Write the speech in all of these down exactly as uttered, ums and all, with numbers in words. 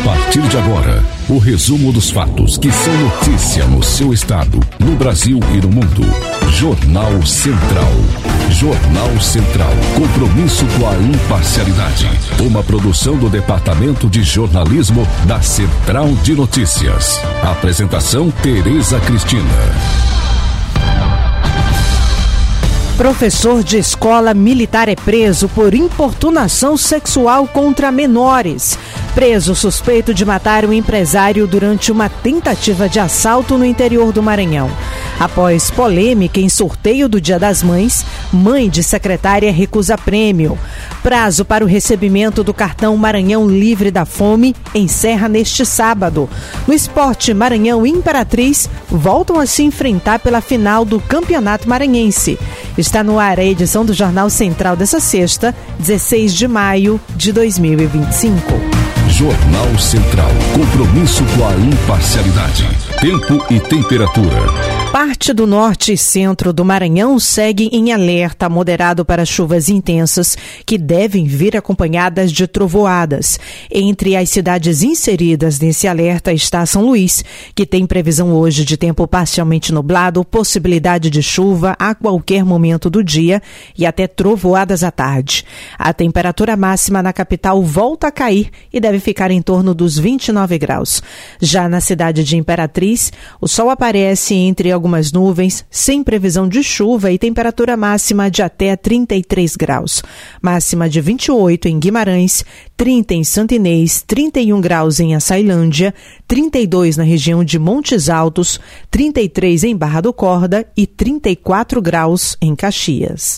A partir de agora, o resumo dos fatos que são notícia no seu estado, no Brasil e no mundo. Jornal Central. Jornal Central. Compromisso com a imparcialidade. Uma produção do Departamento de Jornalismo da Central de Notícias. Apresentação Tereza Cristina. Professor de escola militar é preso por importunação sexual contra menores. Preso suspeito de matar um empresário durante uma tentativa de assalto no interior do Maranhão. Após polêmica em sorteio do Dia das Mães, mãe de secretária recusa prêmio. Prazo para o recebimento do cartão Maranhão Livre da Fome encerra neste sábado. No esporte, Maranhão e Imperatriz voltam a se enfrentar pela final do Campeonato Maranhense. Está no ar a edição do Jornal Central dessa sexta, dezesseis de maio de dois mil e vinte e cinco. Jornal Central. Compromisso com a imparcialidade. Tempo e temperatura. Parte do norte e centro do Maranhão segue em alerta moderado para chuvas intensas que devem vir acompanhadas de trovoadas. Entre as cidades inseridas nesse alerta está São Luís, que tem previsão hoje de tempo parcialmente nublado, possibilidade de chuva a qualquer momento do dia e até trovoadas à tarde. A temperatura máxima na capital volta a cair e deve ficar em torno dos vinte e nove graus. Já na cidade de Imperatriz, o sol aparece entre algumas nuvens, sem previsão de chuva e temperatura máxima de até trinta e três graus. Máxima de vinte e oito em Guimarães, trinta em Santo Inês, trinta e um graus em Açailândia, trinta e dois na região de Montes Altos, trinta e três em Barra do Corda e trinta e quatro graus em Caxias.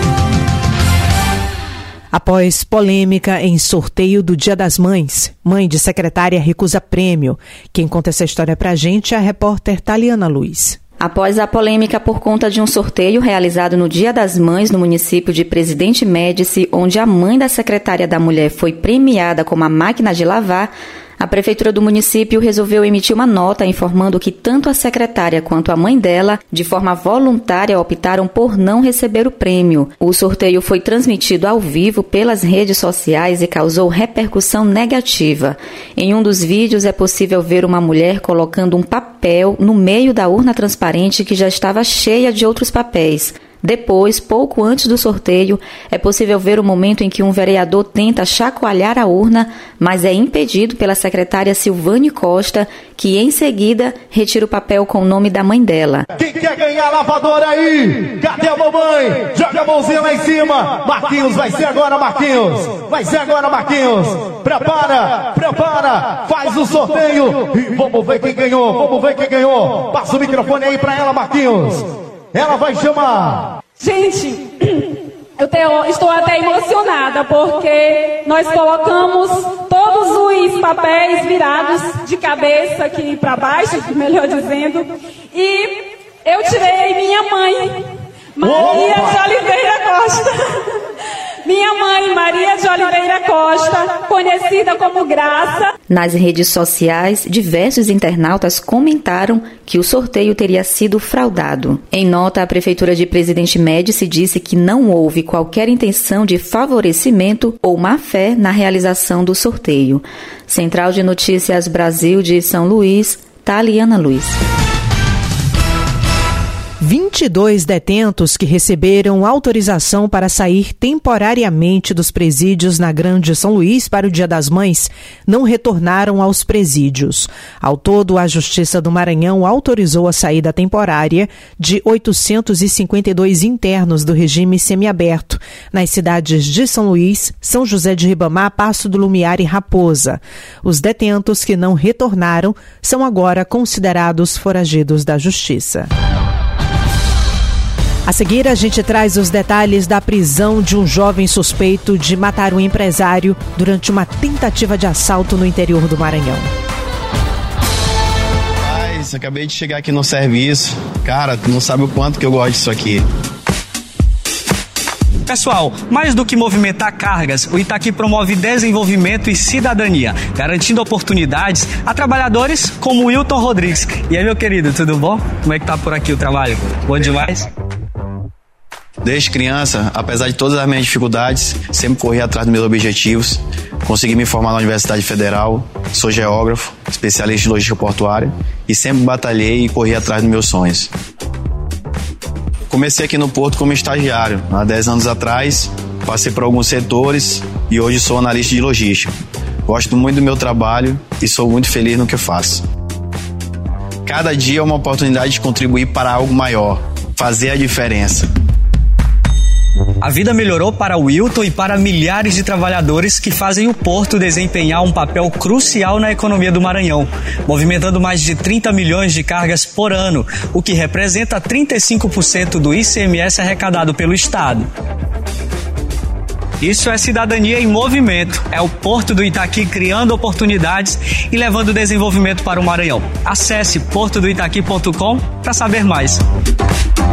Após polêmica em sorteio do Dia das Mães, mãe de secretária recusa prêmio. Quem conta essa história pra gente é a repórter Taliana Luiz. Após a polêmica por conta de um sorteio realizado no Dia das Mães no município de Presidente Médici, onde a mãe da secretária da mulher foi premiada com uma máquina de lavar, a prefeitura do município resolveu emitir uma nota informando que tanto a secretária quanto a mãe dela, de forma voluntária, optaram por não receber o prêmio. O sorteio foi transmitido ao vivo pelas redes sociais e causou repercussão negativa. Em um dos vídeos é possível ver uma mulher colocando um papel no meio da urna transparente que já estava cheia de outros papéis. Depois, pouco antes do sorteio, é possível ver o momento em que um vereador tenta chacoalhar a urna, mas é impedido pela secretária Silvane Costa, que em seguida retira o papel com o nome da mãe dela. Quem quer ganhar a lavadora aí? Cadê a mamãe? Joga a mãozinha lá em cima. Marquinhos, vai ser agora, Marquinhos. Vai ser agora, Marquinhos. Prepara, prepara. Faz o sorteio e vamos ver quem ganhou. Vamos ver quem ganhou. Passa o microfone aí pra ela, Marquinhos. Ela vai chamar. Gente, eu tenho, estou até emocionada porque nós colocamos todos os papéis virados de cabeça aqui para baixo, melhor dizendo, e eu tirei minha mãe, Maria Opa. de Oliveira Costa. Minha mãe, Maria de Oliveira Costa, conhecida como Graça. Nas redes sociais, diversos internautas comentaram que o sorteio teria sido fraudado. Em nota, a Prefeitura de Presidente Médici disse que não houve qualquer intenção de favorecimento ou má-fé na realização do sorteio. Central de Notícias Brasil de São Luís, Taliana Luiz. vinte e dois detentos que receberam autorização para sair temporariamente dos presídios na Grande São Luís para o Dia das Mães não retornaram aos presídios. Ao todo, a Justiça do Maranhão autorizou a saída temporária de oitocentos e cinquenta e dois internos do regime semiaberto nas cidades de São Luís, São José de Ribamar, Passo do Lumiar e Raposa. Os detentos que não retornaram são agora considerados foragidos da Justiça. A seguir, a gente traz os detalhes da prisão de um jovem suspeito de matar um empresário durante uma tentativa de assalto no interior do Maranhão. Mas, acabei de chegar aqui no serviço. Cara, tu não sabe o quanto que eu gosto disso aqui. Pessoal, mais do que movimentar cargas, o Itaqui promove desenvolvimento e cidadania, garantindo oportunidades a trabalhadores como o Wilton Rodrigues. E aí, meu querido, tudo bom? Como é que tá por aqui o trabalho? Bom demais? Desde criança, apesar de todas as minhas dificuldades, sempre corri atrás dos meus objetivos. Consegui me formar na Universidade Federal, sou geógrafo, especialista em logística portuária e sempre batalhei e corri atrás dos meus sonhos. Comecei aqui no Porto como estagiário, há dez anos atrás, passei por alguns setores e hoje sou analista de logística. Gosto muito do meu trabalho e sou muito feliz no que faço. Cada dia é uma oportunidade de contribuir para algo maior, fazer a diferença. A vida melhorou para Wilton e para milhares de trabalhadores que fazem o Porto desempenhar um papel crucial na economia do Maranhão, movimentando mais de trinta milhões de cargas por ano, o que representa trinta e cinco por cento do I C M S arrecadado pelo Estado. Isso é cidadania em movimento. É o Porto do Itaqui criando oportunidades e levando desenvolvimento para o Maranhão. Acesse porto do itaqui ponto com para saber mais.